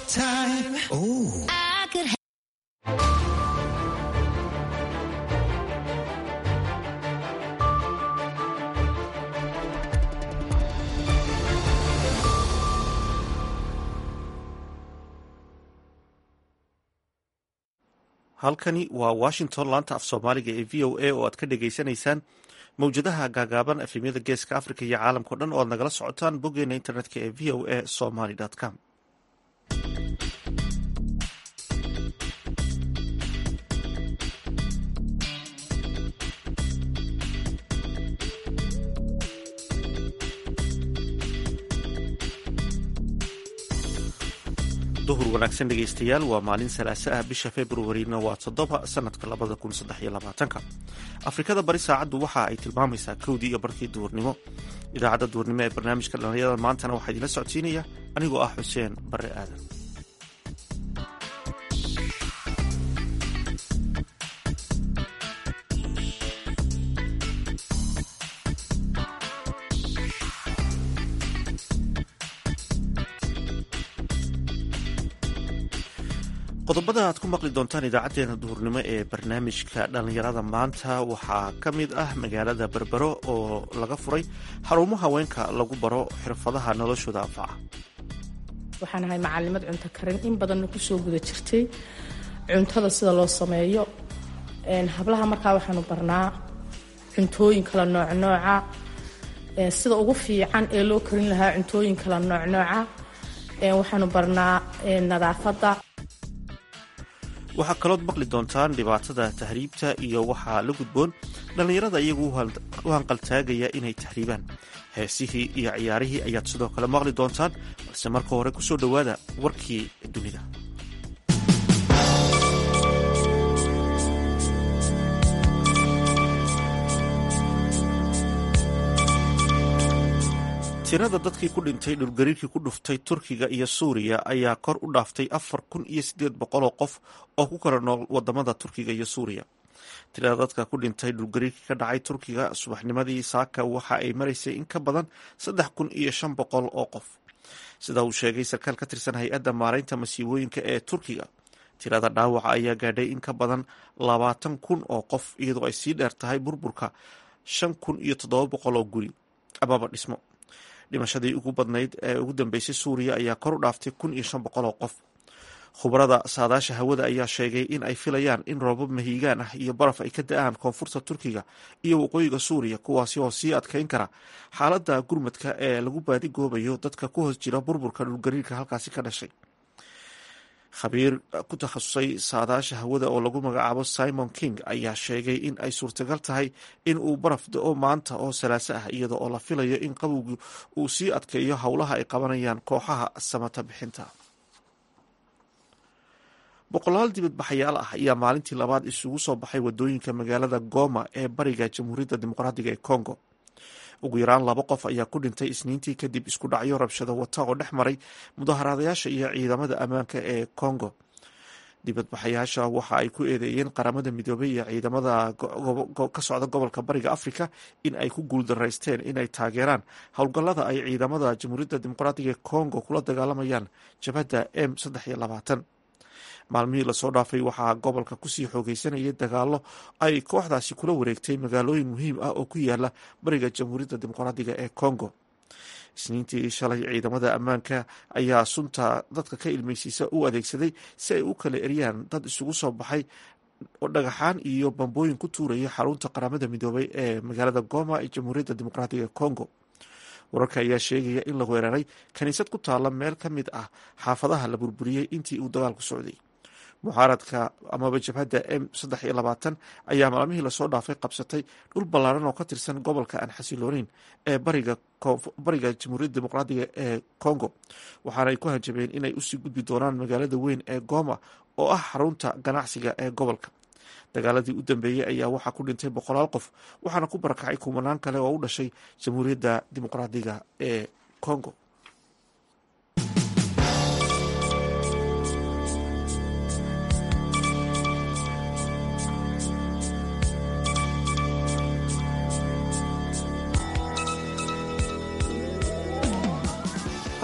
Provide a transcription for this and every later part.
time. Oh, I could halkani waa washington laanta af soomaaliga ee v o a oo aad ka dhagaysanaysaan mawjadaha gaagaaban efemyada geeska africa iyo caalamkao dhan oo aad nagala socotaan boggeena internetka ee v o a somaly com. duhur wanaagsan dhegaystayaal, waa maalin salaaso ah, bisha februarina waa 7 sanadka 2023. afrikada bari saacaddu waxa ay tilmaamaysaa 1:00 iyo barkii duhurnimo. idaacadda duhurnimo ee barnaamijka dhalinyarada maantana waxaa idinla socodsiinaya anigoo ah xuseen bare aadan. qodobada aad ku maqli doontaan idaacadeena duhurnimo ee barnaamijka dhallinyarada maanta waxaa ka mid ah magaalada berbero oo laga furay xarumo haweenka lagu baro xirfadaha noloshooda anfaca. waxaan ahay macalimad cunto karin in badanna kusoo guda jirtay cuntada sida loo sameeyo. hablaha markaa waxaanu barnaa cuntooyin kala noocnooca, sida ugu fiican ee loo karin lahaa cuntooyin kala noocnooca. waxaanu barnaa nadaafadda. waxaa kalood maqli doontaan dhibaatada tahriibta iyo waxaa la gudboon dhallinyarada iyagu u hanqaltaagaya inay tahriibaan. heesihii iyo ciyaarihii ayaad sidoo kale maqli doontaan, balse marka hore ku soo dhowaada warkii dunida. tirada dadkii ku dhintay dhulgariirkii ku dhuftay turkiga iyo suuriya ayaa kor u dhaaftay 4,800 qof oo ku kala nool wadamada turkiga iyo suuriya. tirada dadka ku dhintay dhulgariirkii ka dhacay turkiga subaxnimadii saaka waxa ay maraysay in ka badan 3,500 oo qof, sida uu sheegay sarkaal ka tirsan hay-adda maaraynta masiibooyinka ee turkiga. tirada dhaawaca ayaa gaadhay in ka badan 20,000 oo qof, iyadoo ay sii dheer tahay burburka 5,700 oo guri amaba dhismo. dhimashadii ugu badnayd ee ugu dambeysay suuriya ayaa kor u dhaaftay 1,500 oo qof. khubarada saadaasha hawada ayaa sheegay in ay filayaan in roobab mahiigaan ah iyo baraf ay ka da-aan koonfurta turkiga iyo waqooyiga suuriya, kuwaasi oo sii adkeyn kara xaaladda gurmadka ee lagu baadigoobayo dadka ku hoos jira burburka dhulgariirka halkaasi ka dhashay. khabiir ku takhasusay saadaasha hawada oo lagu magacaabo Simon King ayaa sheegay in ay suurtagal tahay in uu baraf da-o maanta oo salaaso ah, iyada oo la filayo in qabowgu uu sii adkeeyo howlaha ay qabanayaan kooxaha samata bixinta. boqolaal dibadbaxayaal ah ayaa maalintii labaad isugu soo baxay wadooyinka magaalada Goma ee bariga Jamhuuriyadda Dimuqraadiga ee Congo. ugu yaraan 2 qof ayaa ku dhintay isniintii kadib isku dhacyo rabshado wata oo dhex maray mudaharaadayaasha iyo ciidamada ammaanka ee Congo. dibadbaxayaasha waxa ay ku eedeeyeen qaramada midoobay iyo ciidamada ka socda gobolka bariga Afrika in ay ku guuldaraysteen inay taageeraan howlgallada ay ciidamada Jamhuuriyadda Dimuqraadiga ee Congo kula dagaalamayaan jabhadda M23. maalmihii lasoo dhaafay waxaa gobolka kusii xoogeysanayay dagaalo ay kooxdaasi kula wareegtay magaalooyin muhiim ah oo ku yaala bariga Jamhuuriyadda Dimuqraadiga ee Congo. isniintii shalay ciidamada ammaanka ayaa sunta dadka ka ilmeysiisa u adeegsaday si ay u kala eryaan dad isugu soo baxay oo dhagaxaan iyo bambooyin ku tuuraya xarunta qaramada midoobay ee magaalada Goma ee Jamhuuriyadda Dimuqraadiga ee Congo. wararka ayaa sheegaya in la weeraray kaniisad ku taala meel ka mid ah xaafadaha la burburiyey intii uu dagaalku socday. mucaaradka amaba jabhadda M23 ayaa maalmihii lasoo dhaafay qabsatay dhul ballaaran oo ka tirsan gobolka aan xasilooneyn ee bariga Jamhuuriyadda Dimuqraadiga ee Congo, waxaana ay ku hanjabeen inay usii gudbi doonaan magaalada weyn ee Goma oo ah xarunta ganacsiga ee gobolka. dagaaladii u dambeeyey ayaa waxaa ku dhintay 100 qof, waxaana ku barakacay kumanaan kale oo u dhashay Jamhuuriyadda Dimuqraadiga ee Congo.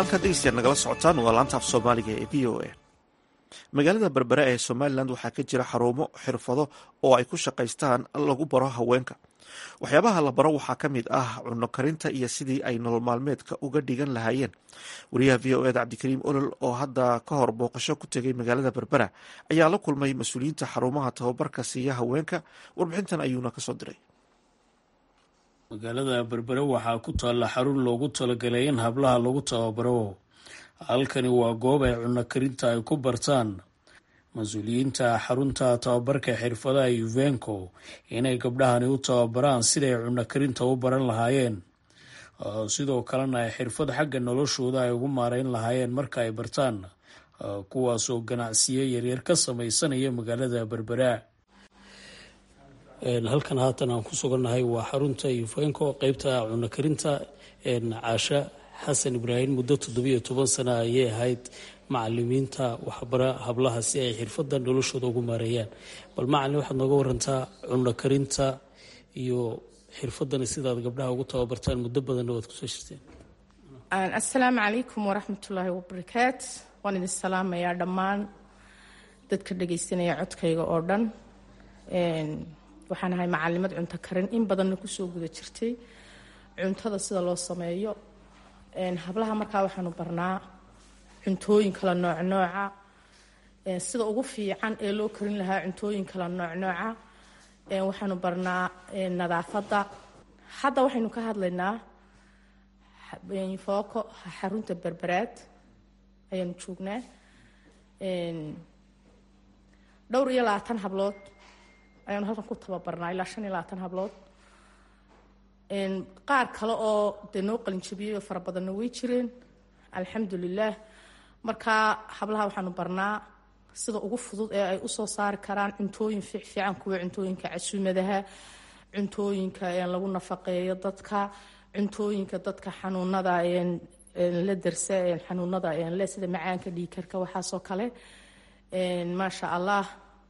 halkaad dhegeystayaal nagala socotaan waa laanta af soomaaliga ee v o a. magaalada berbera ee somalilan waxaa ka jira xarumo xirfado oo ay ku shaqaystaan lagu baro haweenka. waxyaabaha la baro waxaa ka mid ah cunno karinta iyo sidii ay nolol maalmeedka uga dhigan lahaayeen. wariyaha v o eda cabdikariim olol oo hadda ka hor booqasho ku tegay magaalada berbera ayaa la kulmay mas-uuliyiinta xarumaha tababarka siiya haweenka. warbixintan ayuuna kasoo diray. magaalada berbera waxaa ku taalla xarun loogu talagalay in hablaha lagu tababaro. halkani waa goob ay cunno karinta ay ku bartaan mas-uuliyiinta xarunta tababarka xirfadaha yuvenco inay gabdhahani u tababaraan siday cunno karinta u baran lahaayeen, sidoo kalena ay xirfad xagga noloshooda ay ugu maareyn lahaayeen marka ay bartaan, kuwaasoo ganacsiyo yaryar ka sameysanaya magaalada berbera. halkan haatan aan ku sugannahay waa xarunta yuvenco qeybta cunno karinta. caasha xasan ibraahim muddo 17 sano ayay ahayd macalimiinta waxbara hablaha si ay xirfadda noloshooda ugu maareeyaan. bal macalin waxaad nooga warantaa cunno karinta iyo xirfadani sidaad gabdhaha ugu tababartaan muddo badanna waad kusoo shirteen. assalaamu calaykum waraxmatullaahi wabarakaatu. waan idin salaamayaa dhammaan dadka dhagaysanaya codkayga oo dhan. waxaan ahay macalimad cunto karin in badanna kusoo guda jirtay cuntada sida loo sameeyo. hablaha markaa waxaanu barnaa cuntooyin kala noocnooca, sida ugu fiican ee loo karin lahaa cuntooyin kala noocnooca. waxaanu barnaa nadaafadda. hadda waxaynu ka hadlaynaa fooko xarunta berberaad ayaanu joognaa. dhowr iyo 20 hablood ayaanu halkan ku tababarnaa, ilaa 25 hablood. qaar kale oo dee noo qalinjabiyey oo fara badanna way jireen, alxamdulilaah. markaa hablaha waxaanu barnaa sida ugu fudud ee ay usoo saari karaan cuntooyin fiican, kuwa cuntooyinka casuumadaha, cuntooyinka lagu nafaqeeyo dadka, cuntooyinka dadka xanuunada la darsa, xanuunada le sida macaanka, dhiigkarka, waxaasoo kale. maasha allah,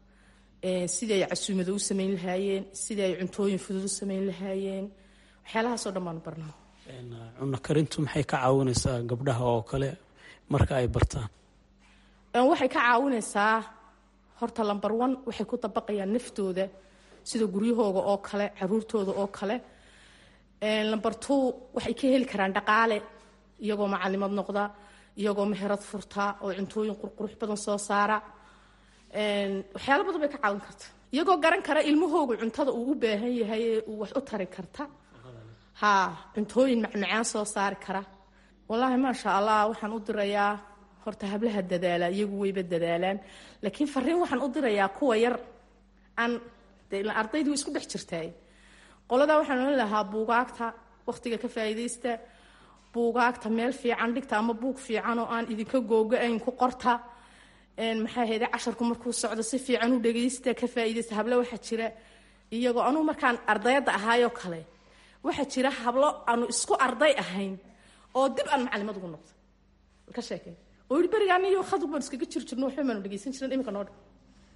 sidii ay casuumada u sameyn lahaayeen, sidii ay cuntooyin fudud u sameyn lahaayeen, waxyaalahaasoo dhan baanu barnaa. cunno karintu maxay ka caawinaysaa gabdhaha oo kale marka ay bartaan? waxay ka caawinaysaa horta number 1 waxay ku dabaqayaan naftooda sida guryahooga oo kale, caruurtooda oo kale. number 2 waxay ka heli karaan dhaqaale iyagoo macalimad noqda, iyagoo meherad furta oo cuntooyin qurqurux badan soo saara. waxyaalo badan bay ka caawin karta, iyagoo garan kara ilmahooga cuntada uu u baahan yahay ee uu wax u tari karta. cuntooyin macmacaan soo saari kara. wallaahi maasha allah, waxaan u dirayaa horta hablaha dadaala, iyagu wayba dadaalaan, laakiin fariin waxaan u dirayaa kuwa yar aan ardaydu isku dhex jirtaay. qoladaa waxaan ohan lahaa buugaagta waqtiga ka faa'iidaysta, buugaagta meel fiican dhigta ama buug fiican oo aan idinka googo-ayn ku qorta. maxay hayde casharku markuu socdo si fiican u dhagaysta, ka faa'iidaysta. hablo waxaa jira iyagoo anugu markaan ardayadda ahaayoo kale, waxaa jira hablo aanu isku arday ahayn oo dib aan macalimad ugu noqdo ka sheekay oo yidhi berigaan iyo khadug baan iskaga jirno waxba maanu dhagaysan jirin, iminka noo dhan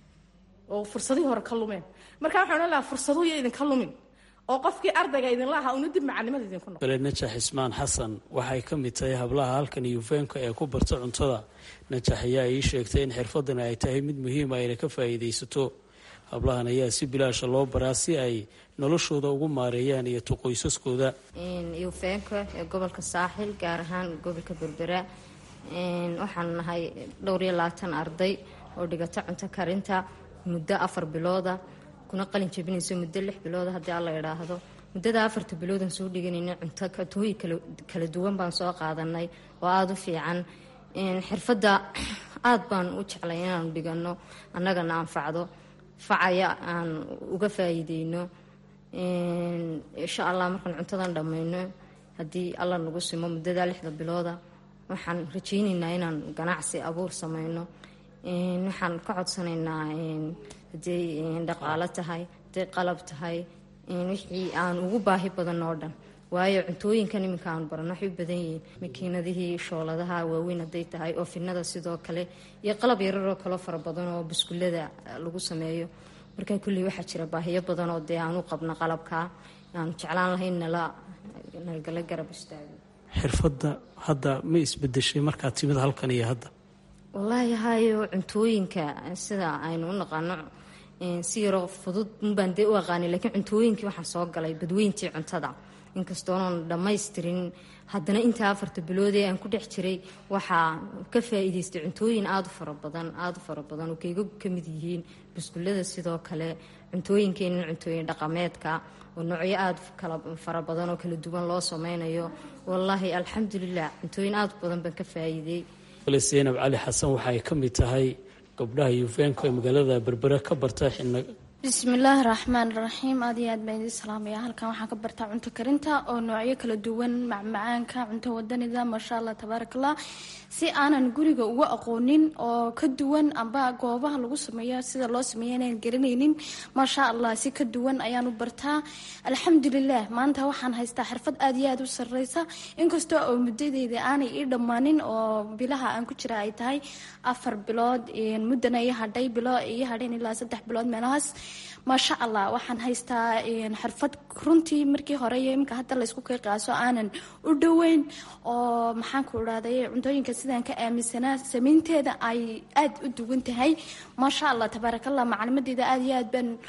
oo fursadihii hore ka lumeen. marka waxaan ohan lahaa fursadu iyo idinka lumin oo qofkii ardayga idinla ahaa una dib macalimada idinku noqdo. najax ismaan xasan waxay ka mid tahay hablaha halkan yuvenco ee ku barta cuntada. najax ayaa ii sheegtay in xirfadani ay tahay mid muhiima ayna ka faa'iidaysato. hablahan ayaa si bilaasha loo baraa si ay noloshooda ugu maareeyaan iyo qoysaskooda. yuvenco ee gobolka saaxil, gaar ahaan gobolka berbera, waxaan nahay dhowr iyo 20 arday oo dhigata cunto karinta muddo 4 bilooda, kuna qalin jabinayso muddo 6 bilooda haddii alla idhaahdo. muddada 4 biloodan soo dhiganayna cuntooyin kala duwan baan soo qaadanay oo aada u fiican. xirfadda aad baan u jeclay inaanu dhigano, annagana anfacdo, facaya aan uga faa'iideyno. insha allah markaan cuntadan dhammayno, haddii alla nagu simo muddada 6 bilooda, waxaan rajaynaynaa inaan ganacsi abuur sameyno. waxaan ka codsanaynaa hadday dhaqaalo tahay, hadday qalab tahay, wixii aan ugu baahi badan oo dhan. waayo cuntooyinkan iminka aan barano waxay u badan yihiin makiinadihii, shooladaha waaweyn hadday tahay, oofinada sidoo kale, iyo qalab yararoo kaloo fara badan oo buskullada lagu sameeyo. markaa kulley waxaa jira baahiyo badan oo dee aan u qabno qalabkaa, aanu jeclaan lahayn nagala garab istaago. xirfadda hadda ma isbedeshay markaad timid halkan iyo hadda? wallaahi hayo cuntooyinka sida aynu u naqaano si yaroo fudud unbaan dee u aqaanay, laakiin cuntooyinkii waxaan soo galay badweyntii cuntada inkastoonan dhammaystirin, haddana intaa 4 biloodee aan ku dhex jiray waxaa ka faa'iidaystay cuntooyin aada u fara badan oo kayga ka mid yihiin biskullada, sidoo kale cuntooyinkeenin cuntooyin dhaqameedka oo noocyo aada kala fara badan oo kala duwan loo sameynayo. wallaahi alxamdulilah cuntooyin aada u badan baan ka faa'iiday. Zaynab Cali Xasan waxay ka mid tahay gabdhaha Uveenka ee magaalada Berbera ka barta xilna. bismillaahi raxmaan raxiim. aad iyo aad baan idin salaamaya. halkan waxaan ka bartaa cunto karinta oo noocyo kala duwan, macmacaanka, cunto wadanida, maasha allah tabaarakallah, si aanan guriga uga aqoonin oo ka duwan amba goobaha lagu sameeyo sida loo sameeyo inaan garanaynin, maasha allah si ka duwan ayaan u bartaa. alxamdulilah maanta waxaan haystaa xirfad aad iyo aad u sarreysa, inkastoo oo muddadeeda aanay ii dhammaanin oo bilaha aan ku jira ay tahay 4 bilood, muddana ii hadhay bilo ii hadheen ilaa 3 bilood meelahaas. maasha allah waxaan haystaa xirfad runtii markii hore iyo iminka hadda laysku qiyaaso aanan u dhoweyn, oo maxaan ku idhahday cuntooyinka sidaan ka aaminsanaa samaynteeda ay aad u duwan tahay. maasha allah tabaarakallah, macalimadeeda aad iyo aad baan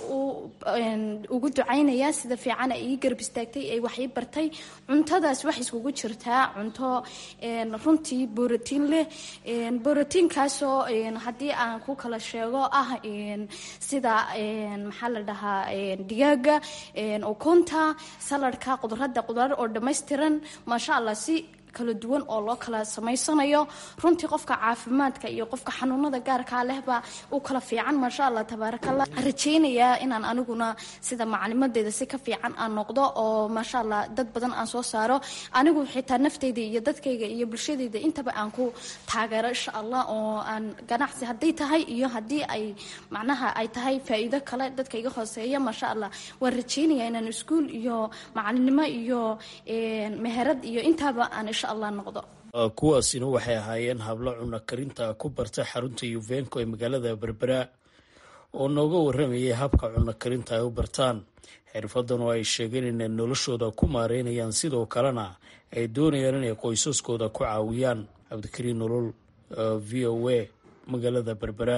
ugu ducaynayaa sida fiican ay ii garab istaagtay ay wax ii bartay. cuntadaas wax iskugu jirtaa cunto runtii borotiin leh, borotiinkaasoo haddii aan ku kala sheego ah sida maxaa la dhahaa digaaga, ukunta, saladhka, qudaar oo dhammaystiran, maasha allah si kala duwan oo loo kala samaysanayo. runtii qofka caafimaadka iyo qofka xanuunada gaarkaa lehba u kala fiican, maasha allah tabaarakallah. rajaynayaa inaan aniguna sida macalimadeeda si ka fiican aan noqdo oo maasha allah dad badan aan soo saaro, anigu xitaa nafteyda iyo dadkayga iyo bulshadeyda intaba aan ku taageero insha allah, oo aan ganacsi hadday tahay iyo haddii ay macnaha ay tahay faa'iido kale dadka iga hooseeya, maasha allah waan rajaynayaa inaan iskuul iyo macalinimo iyo meherad iyo intaaba aan kuwaasina waxay ahaayeen hablo cunno karinta ku barta xarunta Uveenka ee magaalada Berbera oo nooga waramayay habka cunno karinta ay u bartaan xirfadan oo ay sheegeen inay noloshooda ku maareynayaan, sidoo kalena ay doonayaan inay qoysaskooda ku caawiyaan. Cabdikariin Nolol, VOA, magaalada Berbera.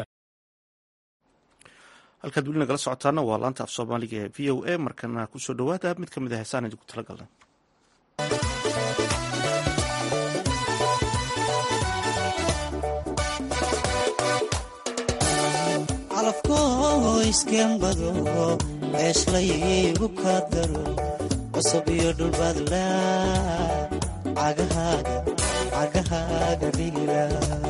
halkaad weli nagala socotaana waa laanta af soomaaliga ee VOA. markana kusoo dhawaada mid ka mid a heesaan idinku talagalnay. calafkoo iskembado ceeshlaygu ka daro cusub iyo dhulbaadla cagahaaga dhigila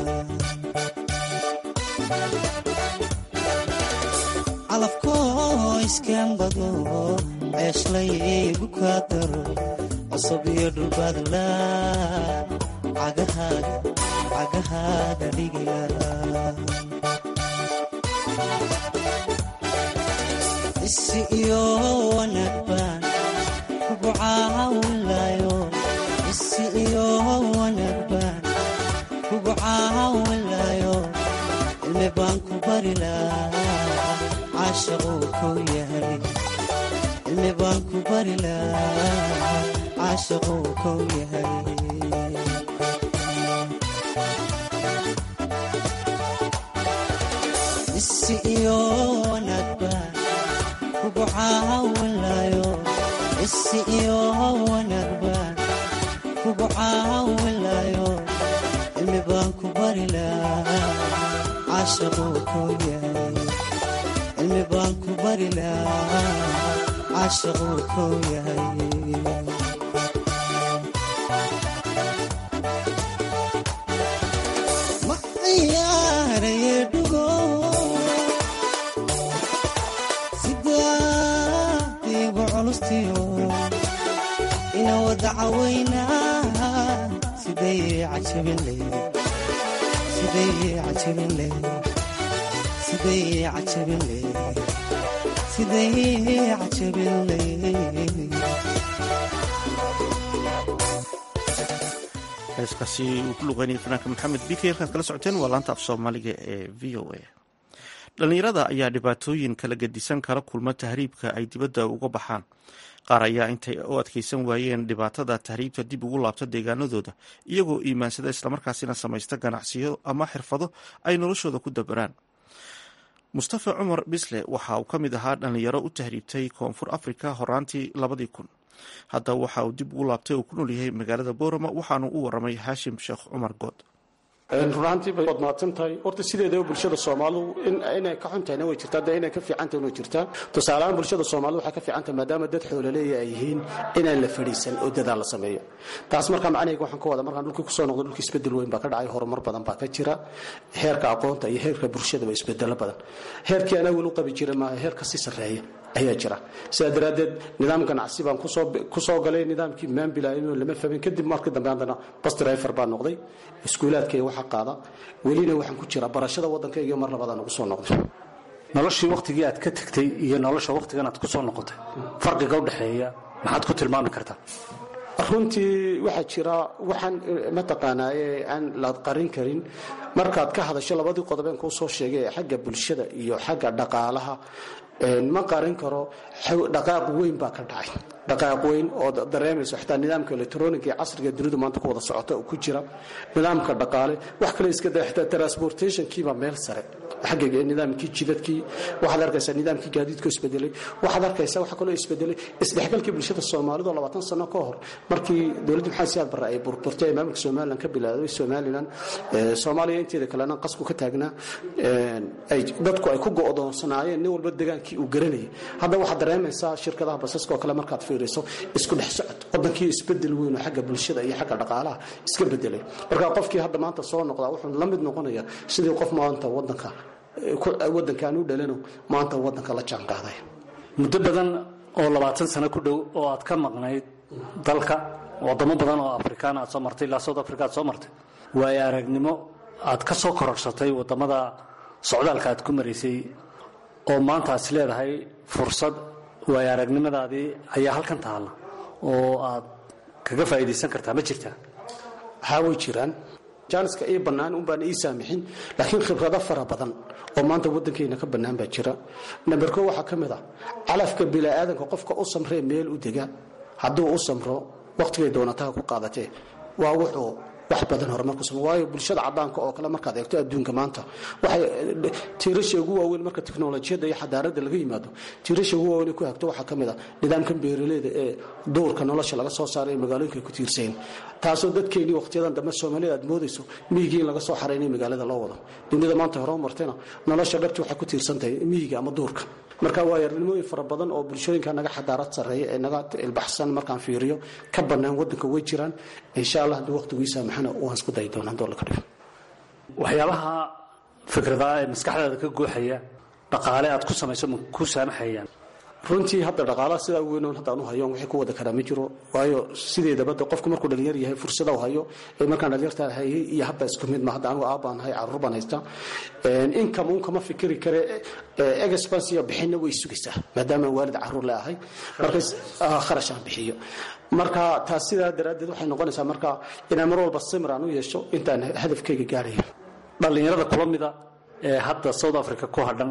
calafkoo iskembado ceeshlaygu ka daro cusub iyo dhulbaadla cagahaaga dhigila isi iyo wanaag baan kugu caawinlayo, isi iyo wanaag baan kugu caawinlayo, cilmi baan ku bari lahaa caashaquu kow yahay, cilmi baan ku bari lahaa caashaquu kow yahay. isi iyo wanaag baan kugu caawinlayo, isi iyo wanaag baan kugu caawinlayo, cilmi baan ku bari lahaa caashaquu kow yahay, cilmi baan ku bari lahaa caashaquu kow yahay. ma ciyaaraye dhugo ina wada cawaynaa siday cajabin heeskaasi uu ku luqeynaya fanaanka maxamed bike. halkaad kala socoteen waa laanta af soomaaliga ee VOA. dhallinyarada ayaa dhibaatooyin kala gedisan kala kulma tahriibka ay dibadda uga baxaan. qaar ayaa intay u adkeysan waayeen dhibaatada tahriibta dib ugu laabta deegaanadooda iyagoo iimaansada islamarkaasina samaysta ganacsiyo ama xirfado ay noloshooda ku dabaraan. mustafa cumar bisle waxa uu ka mid ahaa dhallinyaro u tahriibtay koonfur afrika horaantii 2000. haddaba waxa uu dib ugu laabtay uu ku nool yahay magaalada boorama waxaanu u waramay haashim sheekh cumar good. runtii bay wadmaadsan tahay horta sideedaba bulshada Soomaalidu inay ka xuntayna way jirtaa dad inay ka fiicantahay way jirtaa tusaalahan bulshada Soomaalidu waxa ka fiicanta maadaama dad xoolaleey ay yihiin inay la fadhiisan oo dadaal la sameeyo taas marka macnaheedu waxaan ka wada markaan dhulka ku soo noqdo dhulka isbedel weyn baa ka dhacay horumar badan baa ka jira heerka aqoonta iyo heerka bulshada way isbedel badan heerkii anagu u qabi jiray ma heerka si sareeya ayaa jira sida daraadeed nidaam ganacsi baan ku soo galay nidaamkii maan bilaayay lama fahmin kadib markii dambe andana bus driver baan noqday iskuulaadkay waxa qaada welina waxaan ku jira barashada wadanka iyo mar labaad aan ugu soo noqday noloshii waqtigii aad ka tagtay iyo nolosha waqtigan aad ku soo noqotay farqiga u dhaxeeya maxaad ku tilmaami kartaa runtii waxa jira waxaan ma taqaanaaye aan la qarin karin markaad ka hadasho labadii qodobeen ku soo sheegay xagga bulshada iyo xagga dhaqaalaha ma qarin karo dhaqaaq weyn baa ka dhacay dhaqaaq weyn oo dareemayso xitaa nidaamka elektarooniga ee casriga dunida maanta ku wada socota oo ku jira nidaamka dhaqaale wax kale iska daa xitaa transportation kiiba meel sare xagga nidaamkii jidadkii waxaad arkaysaa nidaamkii gaadiidku isbedelay waxaad arkaysaa waxa kale isbedelay isdhexgalkii bulshada Soomaalidu 20 sano ka hor markii dawladda maxay siyaad baray ay burburtay maamulka Soomaaliland ka bilaabay Soomaaliland Soomaaliya inteeda kalena qasku ka taagnaa ay dadku ay ku go'doonsanaayeen nin walba deegaankii uu garanayay hadda waxaad dareemaysaa shirkadaha basaska oo kale markaad fiiriso isku dhex socod wadankii isbedel weyn oo xagga bulshada iyo xagga dhaqaalaha iska bedelay marka qofkii hadda maanta soo noqda wuxuu la mid noqonayaa sidii qof maanta wadankan u dhalano maanta wadanka la jaan qaaday muddo badan oo 20 sano ku dhow oo aad ka maqnayd dalka wadamo badan oo Afrikaan aad soo martay ilaa South Africa aad soo martay way aragnimo aad ka soo kororsatay wadamada socdaalka aad ku mareysay oo maanta aad leedahay fursad way aragnimadaadii ayaa halkan taala oo aad kaga faa'iideysan kartaa ma jirtaa way jiraan jaaniska ay banaan un baan saamixin laakiin khibrado fara badan oo maanta wadankeena ka banaan baa jira number 2 waxa kamid ah calafka bilaadanka qofka u samree meel u dega hadduu u samro waqtiga doonataa ku qaadatay waa wuxuu wax badan horumar ku sameeyo waayo bulshada cadaanka oo kale markaad eegto adduunka maanta waxay tiirasha ugu waaweyn marka tiknoolajiyada iyo xadaarada laga yimaado tiirasha ugu waaweyn ku hagto waxa kamid ah nidaamkan beeraleyda ee doorka nolosha laga soo saaray magaalooyinka ku tiirsan taasoo dadkeeni waqtiyadan dambe Soomaaliya aad moodayso miyiga laga soo xareynay magaalada loo wado dunida maanta hore u martayna nolosha dhabta waxay ku tiirsan tahay miyiga ama doorka marka waa yarnimooyin fara badan oo bulshooyinka naga xadaarad sareeya ee naga ilbaxsan markaan fiiriyo ka banaan wadanka way jiraan insha Allah hadii waqtigiisa maxana oo isku day doonaan doolka dhig waxyaabaha fikradaha ee maskaxdaada ka gooxaya dhaqaale aad ku samayso ku saamaxayaan runtii hadda dhaqaalaha sida weyn oo hadda aanu hayo wixii ku wada kara ma jiro waayo sideedaba qofku markuu dhalinyar yahay fursad uu hayo ee markaan dhalinyarta hayay iyo hadda isku mid ma hadda anigu aabaan hay carruur baan haysta income kama fikiri kare expense iyo bixina way sugaysaa maadaama waalid carruur leeyahay marka kharashaan bixiyo marka taas sida daraadeed waxay noqonaysaa marka inaan mar walba simraan u yeesho intaan hadafkayga gaarayo dhalinyarada kulamida ee hadda South Africa ku hadhan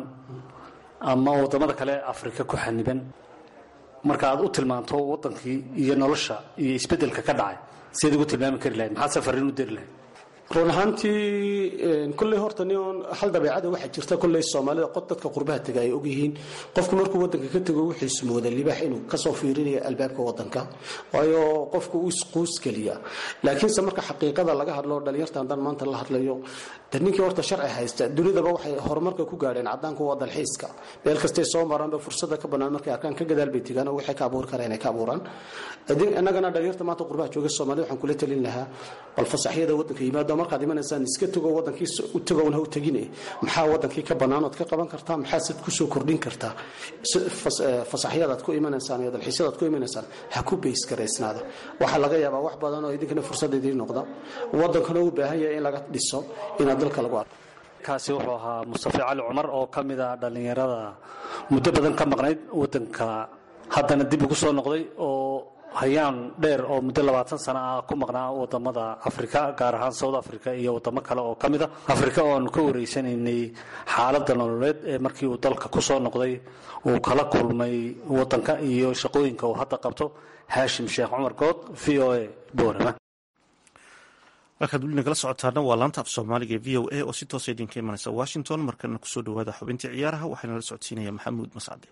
ama wadamada kale Afrika ku xaniban marka aad u tilmaanto wadankii iyo nolosha iyo isbedelka ka dhacay sidii ugu tilmaami kari lahayd maxaa safarin u dir lahayd run ahaantii kulley horta nin hal dabeecada waxa jirta kulley Soomaalida qod dadka qurbaha tagay og yihiin qofku markuu wadanka ka tago wixii ismooda libaax inuu ka soo fiirinayo albaabka wadanka waayo qofku uu isquus kaliya laakiin marka xaqiiqada laga hadlo dhalinyarta dan maanta la hadlayo dadninkii horta sharci haysta dunidaba waxay horumarka ku gaareen cadaanka waa dalxiiska meel kasta soo maranba fursada ka banaan markay arkaan ka gadaal bay tigaan oo waxay ka abuur kareen ay ka abuuraan annagana dhalinyarta maanta qurbaha jooga Soomaalida waxaan kula talin lahaa bal fasaxiyada wadanka yimaado markaad imanaysan iska tago wadankiisa u tago oo tagine maxaa wadankii ka banaanood ka qaban kartaa maxaa sid ku soo kordhin kartaa fasaxiyadaad ku imanaysan iyo dalxiisyadaad ku imanaysan ha ku beys gareysnaada waxa laga yaabaa wax badan oo idinkana fursad idin noqda wadankana u baahan yahay in laga dhiso in dalka lagu arko kaasi wuxuu ahaa Mustafa Cali Umar oo kamid ah dhalinyarada muddo badan ka maqnayd wadanka haddana dib ugu soo noqday oo hayaan dheer oo muddo 20 sano ah ku maqnaa wadamada Afrika gaar ahaan South Africa iyo wadamo kale oo kamid ah Afrika oo aan ka wareysanaynay xaaladda nololeed ee markii uu dalka ku soo noqday uu kala kulmay wadanka iyo shaqooyinka uu hadda qabto Haashim Sheekh Cumar Good VOA Boorama. halkaad weli nagala socotaana waa laanta af soomaaliga ee VOA oo si toosa idinka imanaysa Washington. markana kusoo dhawaada xubintii ciyaaraha waxaana la socodsiinaya Maxamuud Mascade.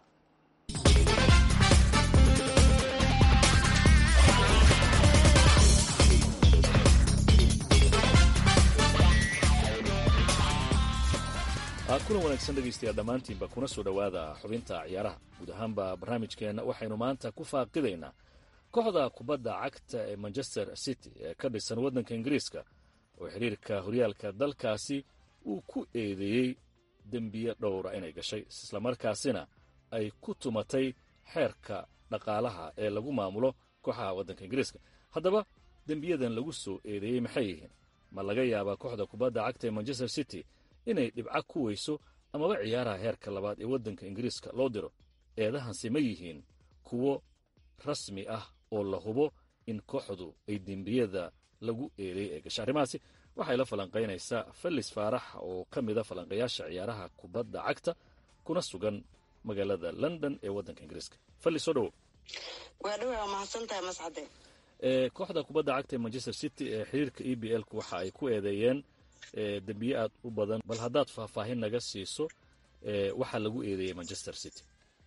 kulan wanaagsan dhegaystayaal dhammaantiinba kuna soo dhowaada xubinta ciyaaraha. guud ahaanba barnaamijkeenna waxaynu maanta ku faaqidaynaa kooxda kubadda cagta ee Manchester City ee ka dhisan waddanka Ingiriiska oo xiriirka horyaalka dalkaasi uu ku eedeeyey dembiye dhowra inay gashay islamarkaasina ay ku tumatay xeerka dhaqaalaha ee lagu maamulo kooxaha waddanka Ingiriiska. haddaba dembiyadan lagu soo eedeeyey maxay yihiin? ma laga yaabaa kooxda kubadda cagta ee Manchester City inay dhibco ku weyso amaba ciyaaraha heerka labaad ee waddanka Ingiriiska loo diro? eedahansi ma yihiin kuwo rasmi ah oo la hubo in kooxdu ay dembiyada lagu eedeeyey ee gashay? arrimahaasi waxay la falanqaynaysaa Fellis Faarax oo ka mid a falanqayaasha ciyaaraha kubadda cagta kuna sugan magaalada London ee waddanka Ingiriiska. Fellis, soo dhowow. waa dhawaa mahadsantahay Mascade. kooxda kubadda cagta ee Manchester City ee xiriirka EPL-ku waxa ay ku eedeeyeen dembiye aad u badan, bal haddaad faahfaahin naga siiso waxaa lagu eedeeyey Manchester City.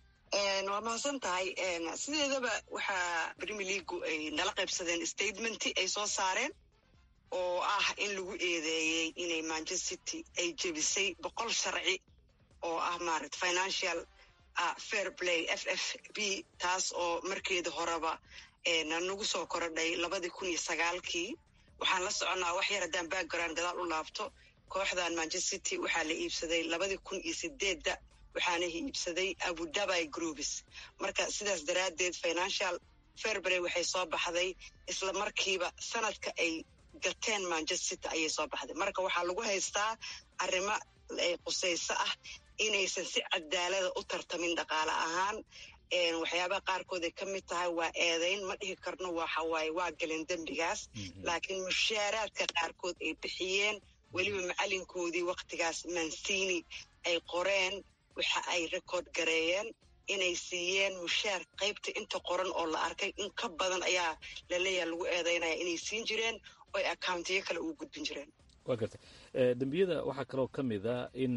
waa mahadsan tahay. sideedaba waxaa Premier League ay nala qaybsadeen statementi ay soo saareen oo ah in lagu eedeeyey inay Manchester City ay jebisay 100 sharci oo ah maaragta financial fair play FFP, taas oo markeeda horeba nagu soo korodhay 2009kii. waxaan la soconaa wax yar haddaan background gadaal u laabto. kooxdan Manchester City waxaa la iibsaday 2008 waxaana iibsaday Abu Dhabi Groups. marka sidaas daraaddeed financial fair play waxay soo baxday isla markiiba sanadka ay gateen Manchester City ayay soo baxday. marka waxaa lagu haystaa arrimo qusayso ah inaysan si cadaalada u tartamin dhaqaale ahaan. waxyaabaha qaarkood ay ka mid tahay waa eedayn, ma dhihi karno waxa waaye waa galeen dembigaas, laakiin mushaaraadka qaarkood ay bixiyeen, weliba macalinkoodii waqtigaas Mancini ay qoreen, waxa ay record gareeyeen inay siiyeen mushaar qaybta inta qoran oo la arkay in ka badan ayaa laleeyahay lagu eedaynaya inay siin jireen oo accountiyo kale ugu gudbin jireen. waa gartay. dembiyada waxaa kaloo ka mid ah in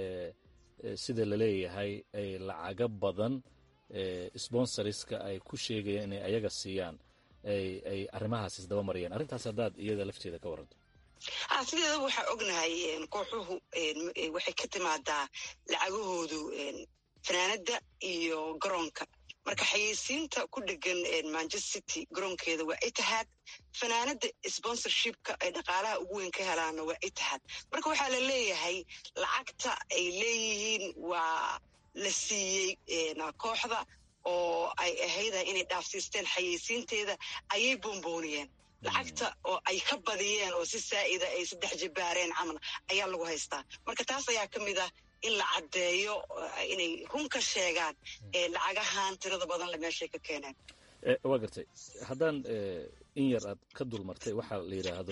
sida laleeyahay ay lacaga badan sponsorska ay ku sheegayaan inay ayaga siiyaan ay arrimahaas isdaba mariyeen. arrintaas haddaad iyada lafteeda ka waranto. sideeda waxaa ognahay kooxuhu waxay ka timaadaa lacagahoodu fanaanada iyo garoonka. marka xayeysiinta ku dhegan Manchester City garoonkeeda waa Etihad, fanaanada sponsorshipka ay dhaqaalaha ugu weyn ka helaana waa Etihad. marka waxaa la leeyahay lacagta ay leeyihiin waa la siiyey kooxda oo ay ahayda inay dhaafsiisteen xayeysiinteeda ayay boombooniyeen. lacagta oo ay ka badiyeen oo si saa'ida ay 3 jibaareen camal ayaa lagu haystaa. marka taas ayaa ka mid ah in la caddeeyo inay run ka sheegaan lacagahan tirada badan la meeshay ka keeneen. waa gartay. haddaan in yar aad ka dulmartay waxaa la yidhaahdo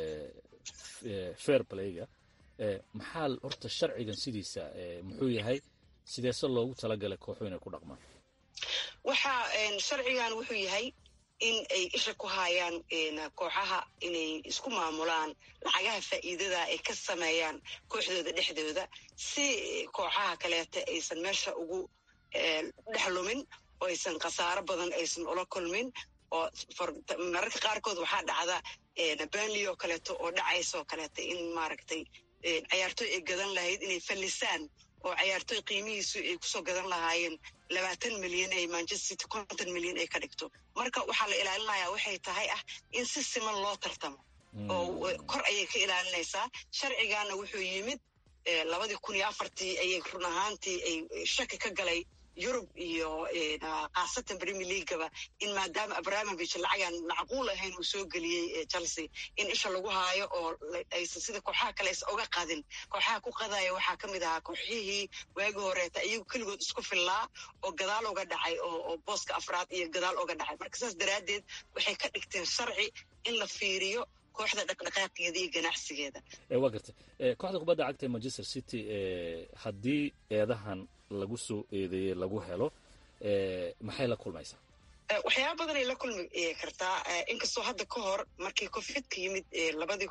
fair playga, maxaa horta sharcigan sidiisa muxuu yahay? sideese loogu talagalay kooxu inay ku dhaqmaan? waxaa sharcigan wuxuu yahay in ay isha ku hayaan kooxaha inay isku maamulaan lacagaha faa'iidada ay ka sameeyaan kooxdooda dhexdooda, si kooxaha kaleeta aysan meesha ugu dhex lumin oo aysan khasaaro badan aysan ula kulmin. oo mararka qaarkood waxaa dhacda Burnley oo kaleeto oo dhacaysoo kaleeta in maaragtay ciyaartooy ay gadan lahayd inay fallisaan oo ciyaartooy qiimihiisu ay kusoo gadan lahaayeen 20 milyan ay Manchester City 50 milyan ay ka dhigto. marka waxaa la ilaalinayaa waxay tahay in si siman loo tartamo oo kor ayay ka ilaalinaysaa. sharcigaana wuxuu yimid 2004 ayay run ahaantii ay shaki ka galay yurub iyo khaasatan Premier League-ba in maadaama Abramovich lacagan macquul ahayn uu soo geliyey Chelsea in isha lagu haayo oo aysan sida kooxaha kale is uga qadin. Kooxaha ku qadaya waxaa ka mid ahaa kooxihii waagi horeeta iyagu keligood isku filaa oo gadaal uga dhacay oo booska afraad iyo gadaal uga dhacay. Marka saas daraaddeed waxay ka dhigteen sharci in la fiiriyo kooxda dhaqdhaqaaqeeda iyo ganacsigeeda. Waa gartay kooxda kubadda cagta ee Manchester City haddii eedahan lagu soo eedeeyey lagu helo maxay la kulmaysaa? waxyaaba badan ay la kulmi kartaa inkastoo hadda ka hor markii COVID-ka yimid labadii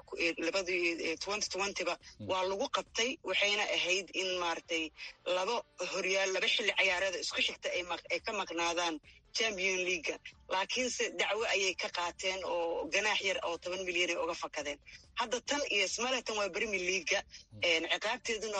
2020ba waa lagu qabtay waxayna ahayd in maaragtay laba xilli ciyaareeda isku xigta ay ka maqnaadaan Champions League laakiinse dacwo ayay ka qaateen oo ganaax yar oo 10 milyan ay uga fakadeen. hadda tan iyo ismaalatan waa Premier League ciqaabteeduna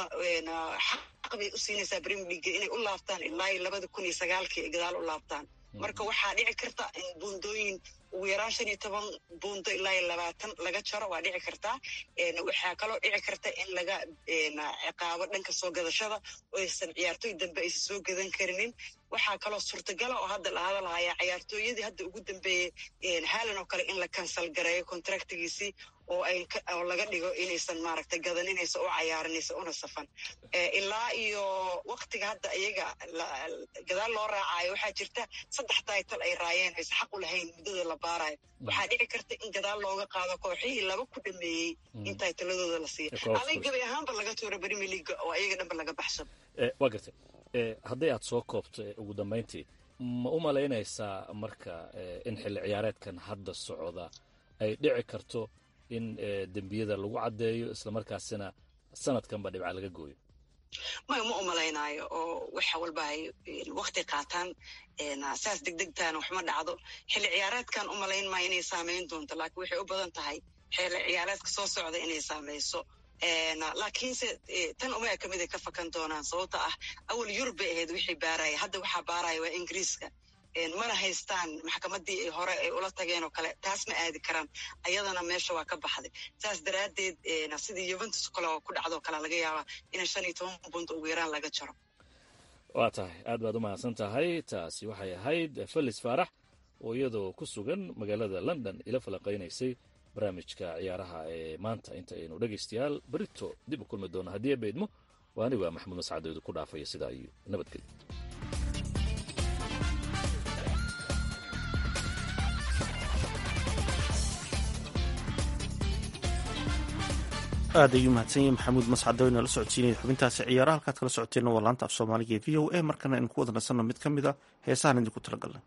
xaq bay u siinaysaa Premier League inay u laabtaan ilaa 2009 ay gadaal u laabtaan. marka waxaa dhici karta in buundooyin ugu yaraan 15 buundo ilaa 20 laga jaro waa dhici kartaa. waxaa kaloo dhici karta in laga ciqaabo dhanka soo gadashada oo aysan ciyaartooy dambe aysan soo gadan karinin. waxaa kaloo suurtagala oo hadda la hadalhaya ciyaartooyadii hadda ugu dambeeyey Haaland oo kale in la cancel gareeyo contractigiisii oo laga dhigo inaysan maaragtay gadaninaysa oo ciyaarinaysa una safan. ilaa iyo waqtiga hadda iyaga gadaal loo raacayo waxaa jirta 3 title ay raayeen aysan xaq u lahayn muddada la baarayo. waxaa dhici karta in gadaal looga qaado kooxihii 2 ku dhameeyey in titleadooda la siiyo. adig gabi ahaanba laga tuuro Premier League oo iyaga dhanba laga baxsan. waa gartay hadday aad soo koobto ugu dambayntii ma u malaynaysaa marka in xilli ciyaareedkan hadda socda ay dhici karto in dembiyada lagu caddeeyo islamarkaasina sanadkanba dhibca laga gooyo? ma u malaynayo oo waxa walba ay waqti qaataan saas degdegtaana waxma dhacdo. xilli ciyaareedkan u malayn maayo inay saameyn doonto laakiin waxay u badan tahay xilli ciyaareedka soo socda inay saameyso. laakiinse tan uma ka mid ay ka fakan doonaan sababta ah awal Yurub bay ahayd wixii baaraya hadda waxaa baaraya waa Ingiriiska. mana haystaan maxkamadii ay hore ay ula tageen oo kale taas ma aadi karaan ayadana meesha waa ka baxday. saas daraaddeed sidii Juventus kale oo ku dhacdo kale laga yaabaa in 15 buundo ugu yaraan laga jaro. waa tahay aad baad u mahadsan tahay. taasi waxay ahayd Felis Faarax oo iyadoo ku sugan magaalada London ila falaqaynaysay barnaamijka ciyaaraha ee maanta. inta aynu dhegaystayaal berito dib u kulmi doono haddii ay beedmo. waani waa Maxamuud Mascadeedu ku dhaafaya sidaa iyo nabadgelyo. aad ayuu mahadsan yahay maxamuud mascad oo inala socodsiinaya xubintaasi ciyaaraha halkaad kala socoteenna waa laanta af soomaaliga ee VOA. markana aynu ku wada nasanno mid ka mid a heesahan idinku talagalnay.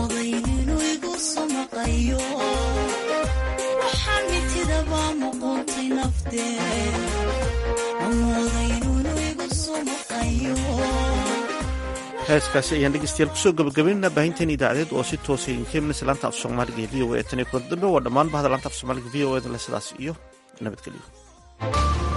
moodayn inuu igu samaqayo waxaan mitidaba muquuntay naftee ma moodayn inuu igu samaqayo. heeskaasi ayaan dhegeystayaal kusoo gabagabaynana baahinteen idaacadeed oo si toosa idinka imanaysa laanta af soomaaliga ee v o a tan iyo kulan dambe waa dhammaan bahda laanta af soomaaliga v o a le sidaas iyo nabadgelyo.